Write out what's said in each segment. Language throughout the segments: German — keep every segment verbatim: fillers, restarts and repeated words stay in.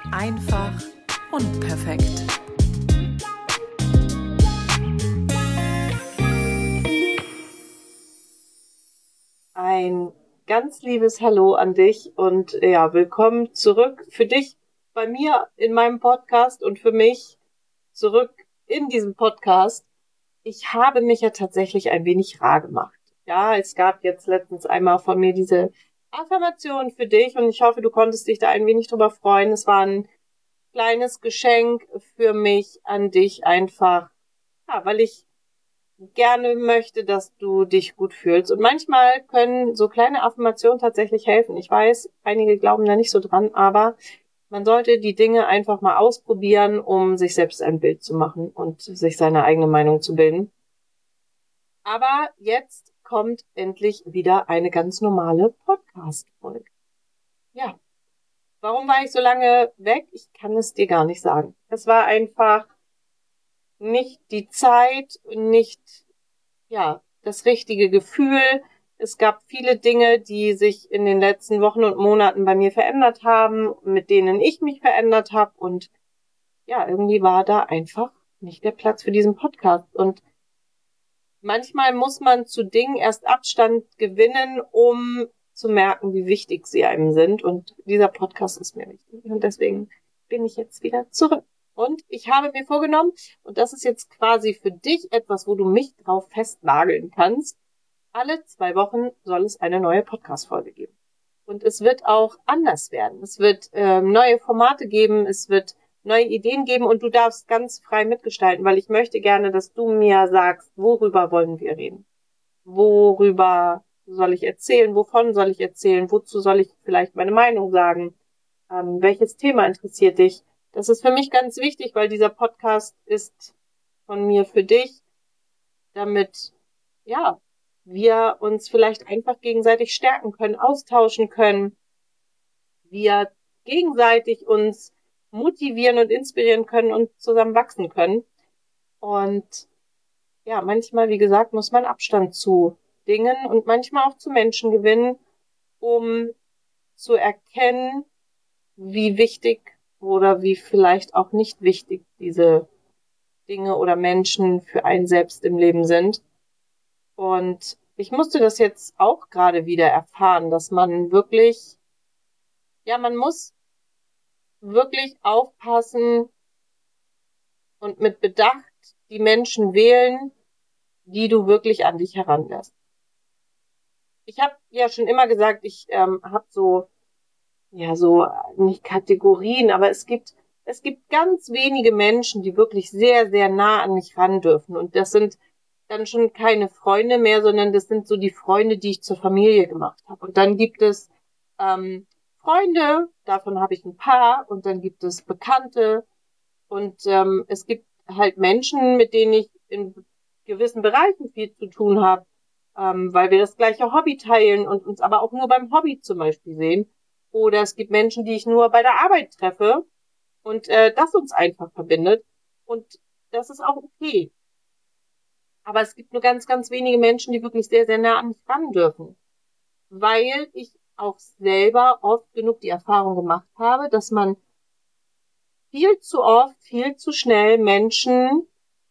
Einfach und perfekt. Ein ganz liebes Hallo an dich und ja, willkommen zurück für dich bei mir in meinem Podcast und für mich zurück in diesem Podcast. Ich habe mich ja tatsächlich ein wenig rar gemacht. Ja, es gab jetzt letztens einmal von mir diese Affirmation für dich und ich hoffe, du konntest dich da ein wenig drüber freuen. Es war ein kleines Geschenk für mich an dich einfach, ja, weil ich gerne möchte, dass du dich gut fühlst. Und manchmal können so kleine Affirmationen tatsächlich helfen. Ich weiß, einige glauben da nicht so dran, aber man sollte die Dinge einfach mal ausprobieren, um sich selbst ein Bild zu machen und sich seine eigene Meinung zu bilden. Aber jetzt kommt endlich wieder eine ganz normale Podcast-Folge. Ja, warum war ich so lange weg? Ich kann es dir gar nicht sagen. Es war einfach nicht die Zeit, nicht ja, das richtige Gefühl. Es gab viele Dinge, die sich in den letzten Wochen und Monaten bei mir verändert haben, mit denen ich mich verändert habe. Und ja, irgendwie war da einfach nicht der Platz für diesen Podcast. Und manchmal muss man zu Dingen erst Abstand gewinnen, um zu merken, wie wichtig sie einem sind. Und dieser Podcast ist mir wichtig. Und deswegen bin ich jetzt wieder zurück. Und ich habe mir vorgenommen, und das ist jetzt quasi für dich etwas, wo du mich drauf festnageln kannst, alle zwei Wochen soll es eine neue Podcast-Folge geben. Und es wird auch anders werden. Es wird ähm, neue Formate geben, es wird neue Ideen geben und du darfst ganz frei mitgestalten, weil ich möchte gerne, dass du mir sagst, worüber wollen wir reden? Worüber soll ich erzählen? Wovon soll ich erzählen? Wozu soll ich vielleicht meine Meinung sagen? Ähm, welches Thema interessiert dich? Das ist für mich ganz wichtig, weil dieser Podcast ist von mir für dich, damit, ja, wir uns vielleicht einfach gegenseitig stärken können, austauschen können, wir gegenseitig uns motivieren und inspirieren können und zusammen wachsen können. Und ja, manchmal, wie gesagt, muss man Abstand zu Dingen und manchmal auch zu Menschen gewinnen, um zu erkennen, wie wichtig oder wie vielleicht auch nicht wichtig diese Dinge oder Menschen für einen selbst im Leben sind. Und ich musste das jetzt auch gerade wieder erfahren, dass man wirklich, ja, man muss wirklich aufpassen und mit Bedacht die Menschen wählen, die du wirklich an dich heranlässt. Ich habe ja schon immer gesagt, ich ähm, habe so, ja, so nicht Kategorien, aber es gibt es gibt ganz wenige Menschen, die wirklich sehr, sehr nah an mich ran dürfen. Und das sind dann schon keine Freunde mehr, sondern das sind so die Freunde, die ich zur Familie gemacht habe. Und dann gibt es ähm, Freunde, davon habe ich ein paar, und dann gibt es Bekannte und ähm, es gibt halt Menschen, mit denen ich in gewissen Bereichen viel zu tun habe, ähm, weil wir das gleiche Hobby teilen und uns aber auch nur beim Hobby zum Beispiel sehen. Oder es gibt Menschen, die ich nur bei der Arbeit treffe und äh, das uns einfach verbindet. Und das ist auch okay. Aber es gibt nur ganz, ganz wenige Menschen, die wirklich sehr, sehr nah an mich ran dürfen. Weil ich auch selber oft genug die Erfahrung gemacht habe, dass man viel zu oft, viel zu schnell Menschen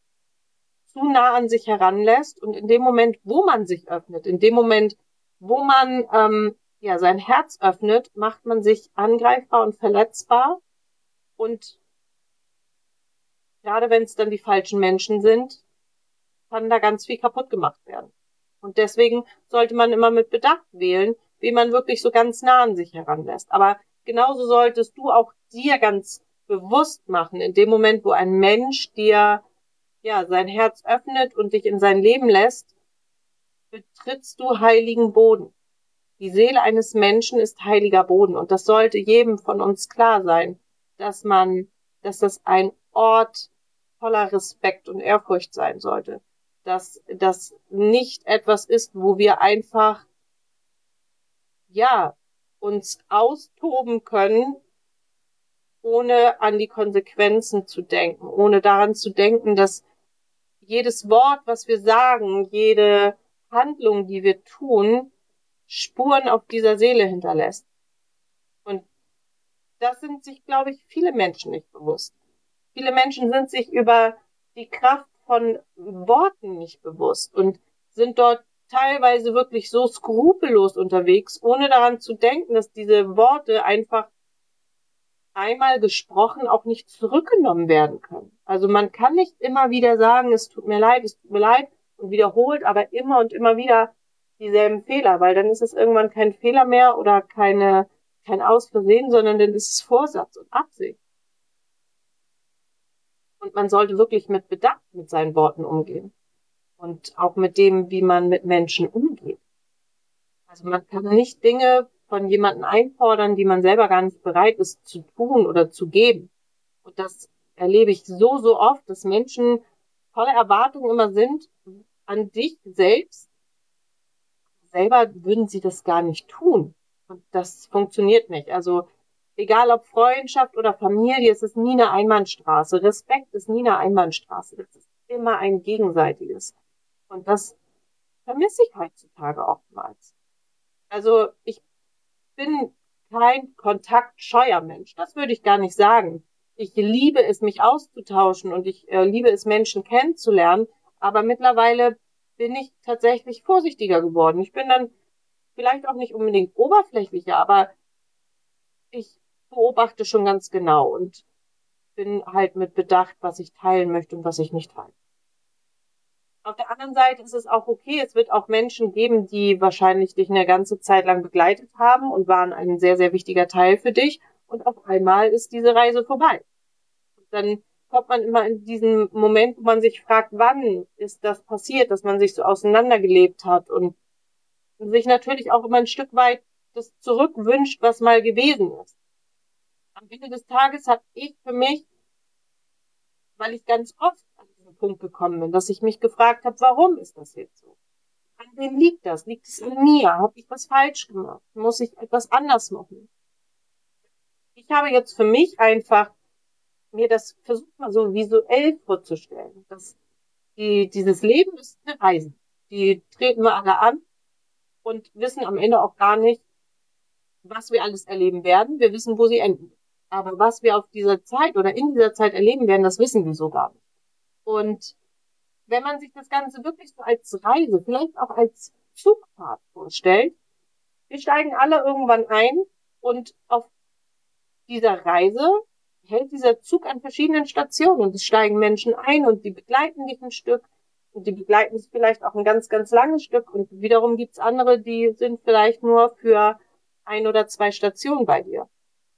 zu nah an sich heranlässt. Und in dem Moment, wo man sich öffnet, in dem Moment, wo man ähm, ja sein Herz öffnet, macht man sich angreifbar und verletzbar. Und gerade wenn es dann die falschen Menschen sind, kann da ganz viel kaputt gemacht werden. Und deswegen sollte man immer mit Bedacht wählen, wen man wirklich so ganz nah an sich heranlässt. Aber genauso solltest du auch dir ganz bewusst machen, in dem Moment, wo ein Mensch dir ja sein Herz öffnet und dich in sein Leben lässt, betrittst du heiligen Boden. Die Seele eines Menschen ist heiliger Boden und das sollte jedem von uns klar sein, dass man, dass das ein Ort voller Respekt und Ehrfurcht sein sollte. Dass das nicht etwas ist, wo wir einfach, ja, uns austoben können, ohne an die Konsequenzen zu denken, ohne daran zu denken, dass jedes Wort, was wir sagen, jede Handlung, die wir tun, Spuren auf dieser Seele hinterlässt. Und das sind sich, glaube ich, viele Menschen nicht bewusst. Viele Menschen sind sich über die Kraft von Worten nicht bewusst und sind dort teilweise wirklich so skrupellos unterwegs, ohne daran zu denken, dass diese Worte einfach einmal gesprochen auch nicht zurückgenommen werden können. Also man kann nicht immer wieder sagen, es tut mir leid, es tut mir leid und wiederholt, aber immer und immer wieder dieselben Fehler, weil dann ist es irgendwann kein Fehler mehr oder keine, kein Ausversehen, sondern dann ist es Vorsatz und Absicht. Und man sollte wirklich mit Bedacht mit seinen Worten umgehen. Und auch mit dem, wie man mit Menschen umgeht. Also man kann nicht Dinge von jemandem einfordern, die man selber gar nicht bereit ist zu tun oder zu geben. Und das erlebe ich so, so oft, dass Menschen voller Erwartungen immer sind an dich selbst. Selber würden sie das gar nicht tun. Und das funktioniert nicht. Also egal ob Freundschaft oder Familie, es ist nie eine Einbahnstraße. Respekt ist nie eine Einbahnstraße. Das ist immer ein gegenseitiges. Und das vermisse ich heutzutage oftmals. Also ich bin kein kontaktscheuer Mensch. Das würde ich gar nicht sagen. Ich liebe es, mich auszutauschen und ich äh, liebe es, Menschen kennenzulernen. Aber mittlerweile bin ich tatsächlich vorsichtiger geworden. Ich bin dann vielleicht auch nicht unbedingt oberflächlicher, aber ich beobachte schon ganz genau und bin halt mit Bedacht, was ich teilen möchte und was ich nicht teile. Auf der anderen Seite ist es auch okay, es wird auch Menschen geben, die wahrscheinlich dich eine ganze Zeit lang begleitet haben und waren ein sehr, sehr wichtiger Teil für dich. Und auf einmal ist diese Reise vorbei. Und dann kommt man immer in diesen Moment, wo man sich fragt, wann ist das passiert, dass man sich so auseinandergelebt hat und sich natürlich auch immer ein Stück weit das zurückwünscht, was mal gewesen ist. Am Ende des Tages habe ich für mich, weil ich ganz oft an diesen Punkt gekommen bin, dass ich mich gefragt habe, warum ist das jetzt so? An wem liegt das? Liegt es an mir? Habe ich was falsch gemacht? Muss ich etwas anders machen? Ich habe jetzt für mich einfach mir das versucht mal so visuell vorzustellen, dass die, dieses Leben ist eine Reise. Die treten wir alle an und wissen am Ende auch gar nicht, was wir alles erleben werden. Wir wissen, wo sie enden. Aber was wir auf dieser Zeit oder in dieser Zeit erleben werden, das wissen wir so gar nicht. Und wenn man sich das Ganze wirklich so als Reise, vielleicht auch als Zugfahrt vorstellt, wir steigen alle irgendwann ein und auf dieser Reise hält dieser Zug an verschiedenen Stationen und es steigen Menschen ein und die begleiten dich ein Stück und die begleiten dich vielleicht auch ein ganz, ganz langes Stück und wiederum gibt's andere, die sind vielleicht nur für ein oder zwei Stationen bei dir.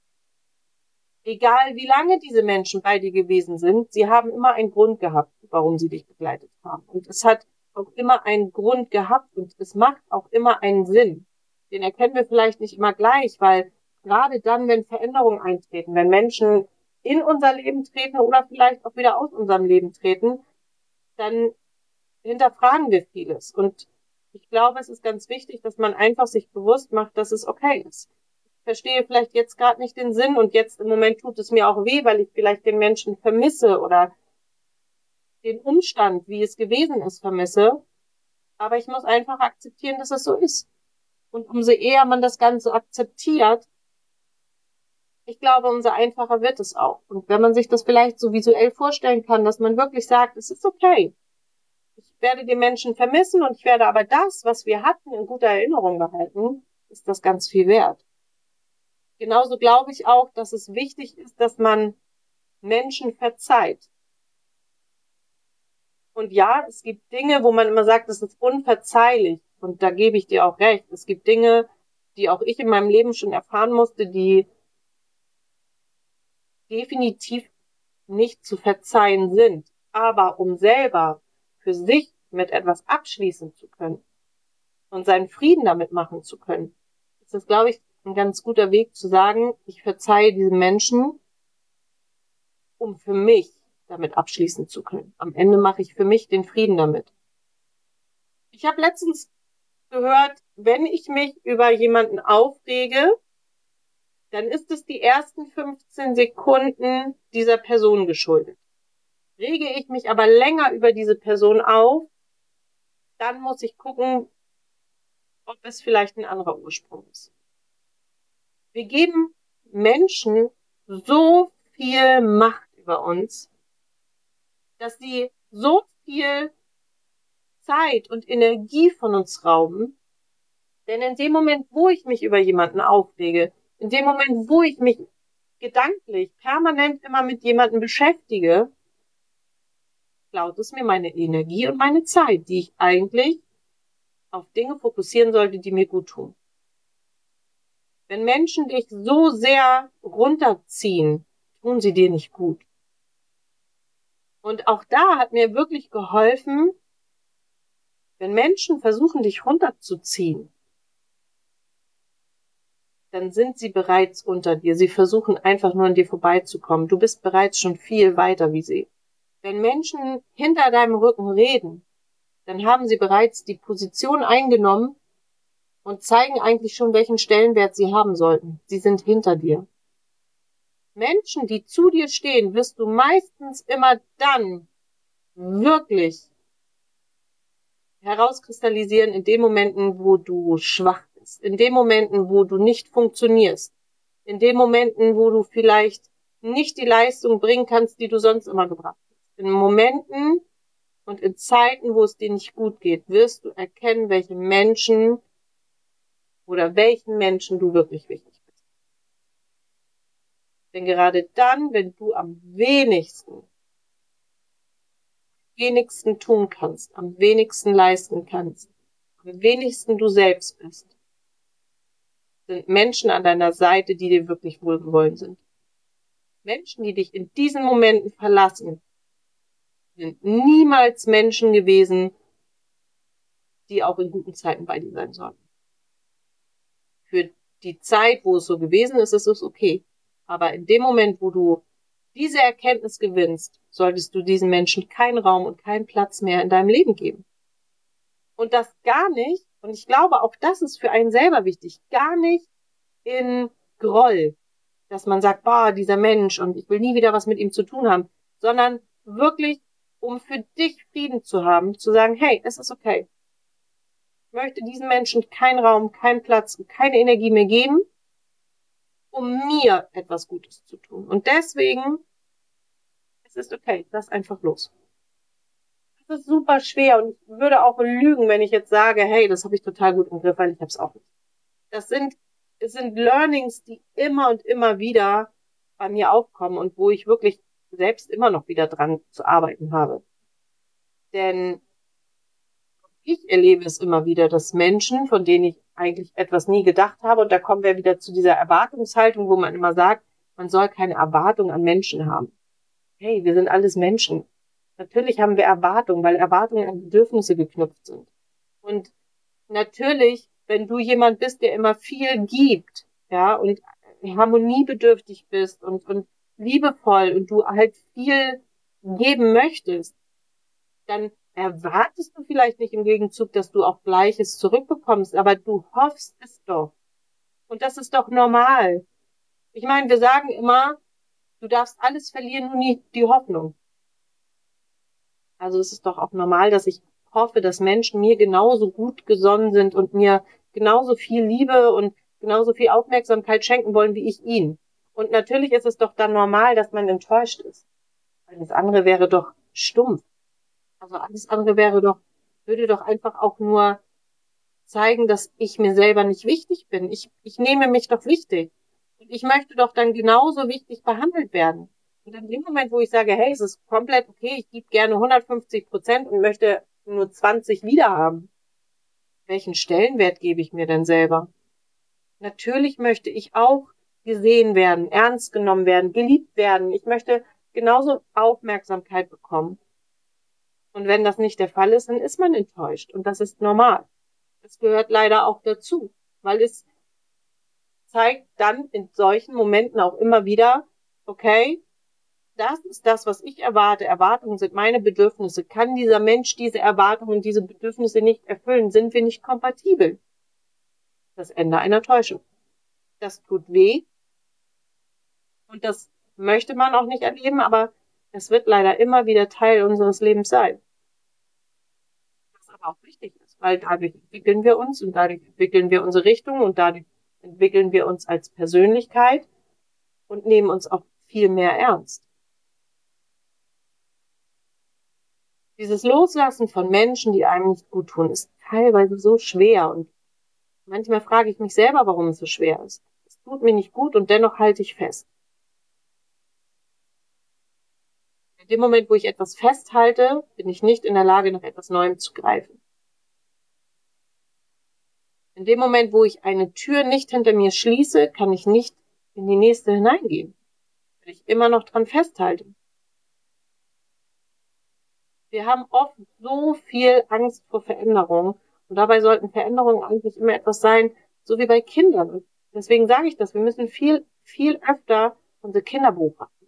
Egal wie lange diese Menschen bei dir gewesen sind, sie haben immer einen Grund gehabt, warum sie dich begleitet haben. Und es hat auch immer einen Grund gehabt und es macht auch immer einen Sinn. Den erkennen wir vielleicht nicht immer gleich, weil gerade dann, wenn Veränderungen eintreten, wenn Menschen in unser Leben treten oder vielleicht auch wieder aus unserem Leben treten, dann hinterfragen wir vieles. Und ich glaube, es ist ganz wichtig, dass man einfach sich bewusst macht, dass es okay ist. Ich verstehe vielleicht jetzt gerade nicht den Sinn und jetzt im Moment tut es mir auch weh, weil ich vielleicht den Menschen vermisse oder den Umstand, wie es gewesen ist, vermisse. Aber ich muss einfach akzeptieren, dass es so ist. Und umso eher man das Ganze akzeptiert, ich glaube, umso einfacher wird es auch. Und wenn man sich das vielleicht so visuell vorstellen kann, dass man wirklich sagt, es ist okay. Ich werde den Menschen vermissen und ich werde aber das, was wir hatten, in guter Erinnerung behalten, ist das ganz viel wert. Genauso glaube ich auch, dass es wichtig ist, dass man Menschen verzeiht. Und ja, es gibt Dinge, wo man immer sagt, das ist unverzeihlich. Und da gebe ich dir auch recht. Es gibt Dinge, die auch ich in meinem Leben schon erfahren musste, die definitiv nicht zu verzeihen sind. Aber um selber für sich mit etwas abschließen zu können und seinen Frieden damit machen zu können, ist das, glaube ich, ein ganz guter Weg zu sagen, ich verzeihe diesen Menschen, um für mich damit abschließen zu können. Am Ende mache ich für mich den Frieden damit. Ich habe letztens gehört, wenn ich mich über jemanden aufrege, dann ist es die ersten fünfzehn Sekunden dieser Person geschuldet. Rege ich mich aber länger über diese Person auf, dann muss ich gucken, ob es vielleicht ein anderer Ursprung ist. Wir geben Menschen so viel Macht über uns, dass sie so viel Zeit und Energie von uns rauben. Denn in dem Moment, wo ich mich über jemanden aufrege, in dem Moment, wo ich mich gedanklich permanent immer mit jemandem beschäftige, klaut es mir meine Energie und meine Zeit, die ich eigentlich auf Dinge fokussieren sollte, die mir gut tun. Wenn Menschen dich so sehr runterziehen, tun sie dir nicht gut. Und auch da hat mir wirklich geholfen, wenn Menschen versuchen, dich runterzuziehen, dann sind sie bereits unter dir. Sie versuchen einfach nur an dir vorbeizukommen. Du bist bereits schon viel weiter wie sie. Wenn Menschen hinter deinem Rücken reden, dann haben sie bereits die Position eingenommen und zeigen eigentlich schon, welchen Stellenwert sie haben sollten. Sie sind hinter dir. Menschen, die zu dir stehen, wirst du meistens immer dann wirklich herauskristallisieren in den Momenten, wo du schwach bist, in den Momenten, wo du nicht funktionierst, in den Momenten, wo du vielleicht nicht die Leistung bringen kannst, die du sonst immer gebracht hast. In Momenten und in Zeiten, wo es dir nicht gut geht, wirst du erkennen, welche Menschen oder welchen Menschen du wirklich wichtig bist. Denn gerade dann, wenn du am wenigsten wenigsten tun kannst, am wenigsten leisten kannst, am wenigsten du selbst bist, sind Menschen an deiner Seite, die dir wirklich wohlgewollen sind. Menschen, die dich in diesen Momenten verlassen, sind niemals Menschen gewesen, die auch in guten Zeiten bei dir sein sollten. Für die Zeit, wo es so gewesen ist, ist es okay. Aber in dem Moment, wo du diese Erkenntnis gewinnst, solltest du diesen Menschen keinen Raum und keinen Platz mehr in deinem Leben geben. Und das gar nicht, und ich glaube, auch das ist für einen selber wichtig, gar nicht in Groll, dass man sagt, boah, dieser Mensch und ich will nie wieder was mit ihm zu tun haben, sondern wirklich, um für dich Frieden zu haben, zu sagen, hey, es ist okay. Ich möchte diesen Menschen keinen Raum, keinen Platz und keine Energie mehr geben, um mir etwas Gutes zu tun. Und deswegen, es ist okay, lass einfach los. Das ist super schwer und ich würde auch lügen, wenn ich jetzt sage, hey, das habe ich total gut im Griff, weil ich habe es auch nicht. Das sind, es sind Learnings, die immer und immer wieder bei mir aufkommen und wo ich wirklich selbst immer noch wieder dran zu arbeiten habe. Denn ich erlebe es immer wieder, dass Menschen, von denen ich eigentlich etwas nie gedacht habe, und da kommen wir wieder zu dieser Erwartungshaltung, wo man immer sagt, man soll keine Erwartung an Menschen haben. Hey, wir sind alles Menschen. Natürlich haben wir Erwartungen, weil Erwartungen an Bedürfnisse geknüpft sind. Und natürlich, wenn du jemand bist, der immer viel gibt, ja, und harmoniebedürftig bist und, und liebevoll und du halt viel geben möchtest, dann erwartest du vielleicht nicht im Gegenzug, dass du auch Gleiches zurückbekommst, aber du hoffst es doch. Und das ist doch normal. Ich meine, wir sagen immer, du darfst alles verlieren, nur nie die Hoffnung. Also es ist doch auch normal, dass ich hoffe, dass Menschen mir genauso gut gesonnen sind und mir genauso viel Liebe und genauso viel Aufmerksamkeit schenken wollen, wie ich ihnen. Und natürlich ist es doch dann normal, dass man enttäuscht ist. Alles andere wäre doch stumpf. Also alles andere wäre doch, würde doch einfach auch nur zeigen, dass ich mir selber nicht wichtig bin. Ich, ich nehme mich doch wichtig. Und ich möchte doch dann genauso wichtig behandelt werden. Und in dem Moment, wo ich sage, hey, es ist komplett okay, ich gebe gerne hundertfünfzig Prozent und möchte nur zwanzig wiederhaben, welchen Stellenwert gebe ich mir denn selber? Natürlich möchte ich auch gesehen werden, ernst genommen werden, geliebt werden. Ich möchte genauso Aufmerksamkeit bekommen. Und wenn das nicht der Fall ist, dann ist man enttäuscht. Und das ist normal. Das gehört leider auch dazu, weil es zeigt dann in solchen Momenten auch immer wieder, okay, das ist das, was ich erwarte. Erwartungen sind meine Bedürfnisse. Kann dieser Mensch diese Erwartungen und diese Bedürfnisse nicht erfüllen? Sind wir nicht kompatibel? Das Ende einer Täuschung. Das tut weh. Und das möchte man auch nicht erleben, aber es wird leider immer wieder Teil unseres Lebens sein. Was aber auch wichtig ist, weil dadurch entwickeln wir uns und dadurch entwickeln wir unsere Richtung und dadurch entwickeln wir uns als Persönlichkeit. und nehmen uns auch viel mehr ernst. Dieses Loslassen von Menschen, die einem nicht gut tun, ist teilweise so schwer und manchmal frage ich mich selber, warum es so schwer ist. Es tut mir nicht gut und dennoch halte ich fest. In dem Moment, wo ich etwas festhalte, bin ich nicht in der Lage, nach etwas Neuem zu greifen. In dem Moment, wo ich eine Tür nicht hinter mir schließe, kann ich nicht in die nächste hineingehen, weil ich immer noch dran festhalte. Wir haben oft so viel Angst vor Veränderung und dabei sollten Veränderungen eigentlich immer etwas sein, so wie bei Kindern. Und deswegen sage ich das, wir müssen viel, viel öfter unsere Kinder beobachten.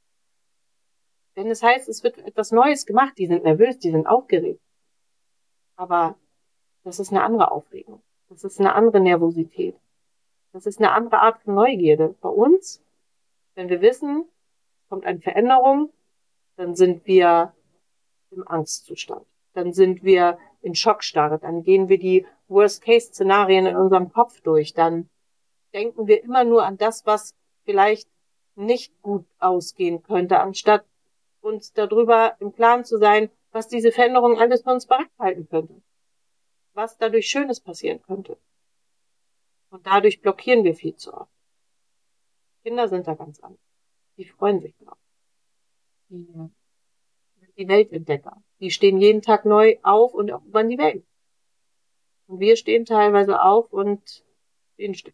Wenn es heißt, es wird etwas Neues gemacht, die sind nervös, die sind aufgeregt. Aber das ist eine andere Aufregung. Das ist eine andere Nervosität. Das ist eine andere Art von Neugierde. Bei uns, wenn wir wissen, es kommt eine Veränderung, dann sind wir im Angstzustand. Dann sind wir in Schockstarre. Dann gehen wir die Worst-Case-Szenarien in unserem Kopf durch. Dann denken wir immer nur an das, was vielleicht nicht gut ausgehen könnte, anstatt uns darüber im Klaren zu sein, was diese Veränderung alles für uns bereithalten könnte. Was dadurch Schönes passieren könnte. Und dadurch blockieren wir viel zu oft. Kinder sind da ganz anders. Die freuen sich drauf. Die sind die Weltentdecker. Die stehen jeden Tag neu auf und erobern die Welt. Und wir stehen teilweise auf und stehen still.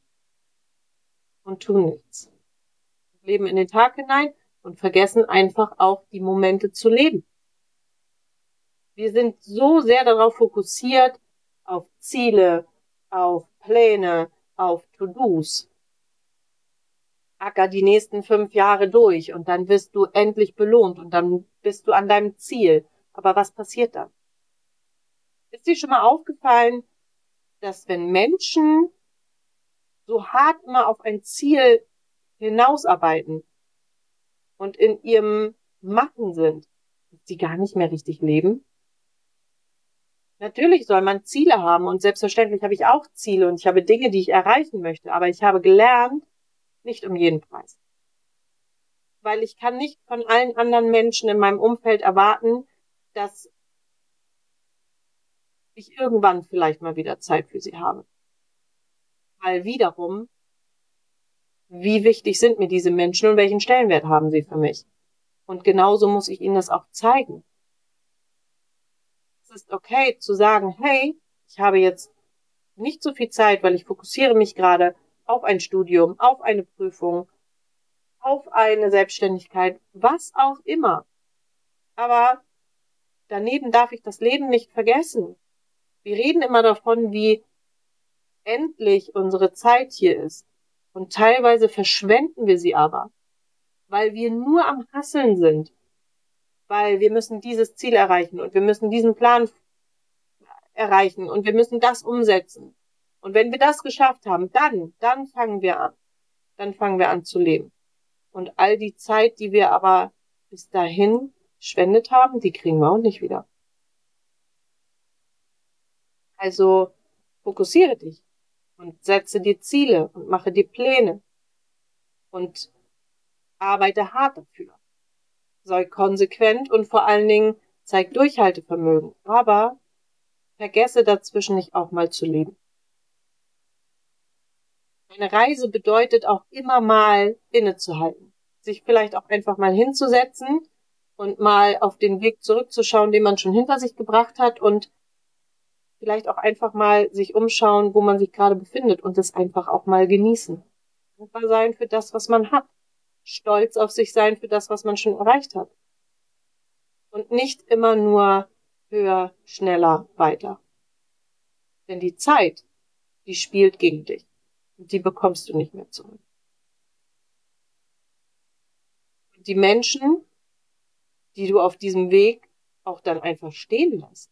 Und tun nichts. Wir leben in den Tag hinein und vergessen einfach auch die Momente zu leben. Wir sind so sehr darauf fokussiert, auf Ziele, auf Pläne, auf To-Dos. Acker die nächsten fünf Jahre durch und dann wirst du endlich belohnt und dann bist du an deinem Ziel. Aber was passiert dann? Ist dir schon mal aufgefallen, dass wenn Menschen so hart immer auf ein Ziel hinausarbeiten und in ihrem Machen sind, dass die gar nicht mehr richtig leben? Natürlich soll man Ziele haben und selbstverständlich habe ich auch Ziele und ich habe Dinge, die ich erreichen möchte, aber ich habe gelernt, nicht um jeden Preis. Weil ich kann nicht von allen anderen Menschen in meinem Umfeld erwarten, dass ich irgendwann vielleicht mal wieder Zeit für sie habe. Weil wiederum, wie wichtig sind mir diese Menschen und welchen Stellenwert haben sie für mich? Und genauso muss ich ihnen das auch zeigen. Es ist okay zu sagen, hey, ich habe jetzt nicht so viel Zeit, weil ich fokussiere mich gerade auf ein Studium, auf eine Prüfung, auf eine Selbstständigkeit, was auch immer. Aber daneben darf ich das Leben nicht vergessen. Wir reden immer davon, wie endlich unsere Zeit hier ist. Und teilweise verschwenden wir sie aber, weil wir nur am Hasseln sind. Weil wir müssen dieses Ziel erreichen und wir müssen diesen Plan erreichen und wir müssen das umsetzen. Und wenn wir das geschafft haben, dann, dann fangen wir an. Dann fangen wir an zu leben. Und all die Zeit, die wir aber bis dahin verschwendet haben, die kriegen wir auch nicht wieder. Also fokussiere dich und setze dir Ziele und mache dir Pläne und arbeite hart dafür. Sei konsequent und vor allen Dingen zeig Durchhaltevermögen. Aber vergesse dazwischen nicht auch mal zu leben. Eine Reise bedeutet auch immer mal innezuhalten. Sich vielleicht auch einfach mal hinzusetzen und mal auf den Weg zurückzuschauen, den man schon hinter sich gebracht hat und vielleicht auch einfach mal sich umschauen, wo man sich gerade befindet und es einfach auch mal genießen. Dankbar sein für das, was man hat. Stolz auf sich sein für das, was man schon erreicht hat. Und nicht immer nur höher, schneller, weiter. Denn die Zeit, die spielt gegen dich. Und die bekommst du nicht mehr zurück. Und die Menschen, die du auf diesem Weg auch dann einfach stehen lässt,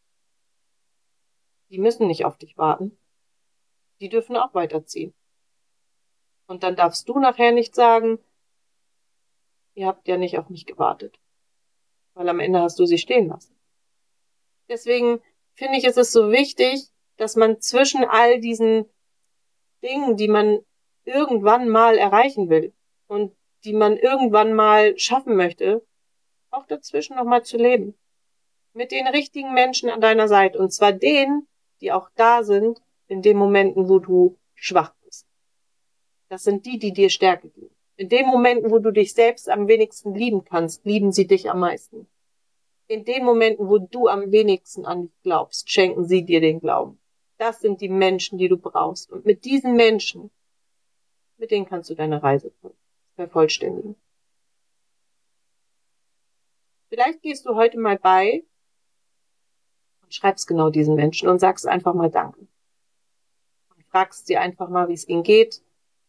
die müssen nicht auf dich warten. Die dürfen auch weiterziehen. Und dann darfst du nachher nicht sagen, ihr habt ja nicht auf mich gewartet. Weil am Ende hast du sie stehen lassen. Deswegen finde ich, ist es so wichtig, dass man zwischen all diesen Dingen, die man irgendwann mal erreichen will, und die man irgendwann mal schaffen möchte, auch dazwischen nochmal zu leben. Mit den richtigen Menschen an deiner Seite. Und zwar denen, die auch da sind in den Momenten, wo du schwach bist. Das sind die, die dir Stärke geben. In den Momenten, wo du dich selbst am wenigsten lieben kannst, lieben sie dich am meisten. In den Momenten, wo du am wenigsten an dich glaubst, schenken sie dir den Glauben. Das sind die Menschen, die du brauchst. Und mit diesen Menschen, mit denen kannst du deine Reise vervollständigen. Vielleicht gehst du heute mal bei und schreibst genau diesen Menschen und sagst einfach mal Danke. Und fragst sie einfach mal, wie es ihnen geht.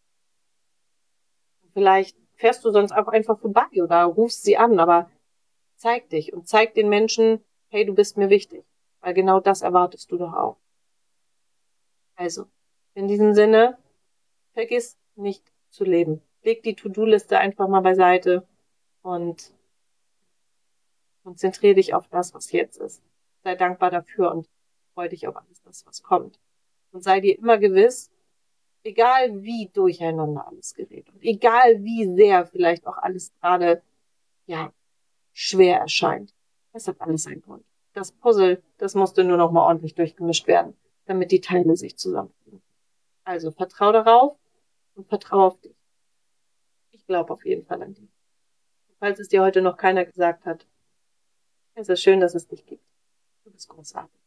Und vielleicht fährst du sonst auch einfach vorbei oder rufst sie an, aber zeig dich und zeig den Menschen, hey, du bist mir wichtig. Weil genau das erwartest du doch auch. Also, in diesem Sinne, vergiss nicht zu leben. Leg die To-Do-Liste einfach mal beiseite und konzentriere dich auf das, was jetzt ist. Sei dankbar dafür und freu dich auf alles das, was kommt. Und sei dir immer gewiss, egal wie durcheinander alles gerät und egal wie sehr vielleicht auch alles gerade, ja, schwer erscheint, es hat alles einen Grund. Das Puzzle, das musste nur noch mal ordentlich durchgemischt werden, damit die Teile sich zusammenfügen. Also vertrau darauf und vertrau auf dich. Ich glaube auf jeden Fall an dich. Falls es dir heute noch keiner gesagt hat, es ist schön, dass es dich gibt. Du bist großartig.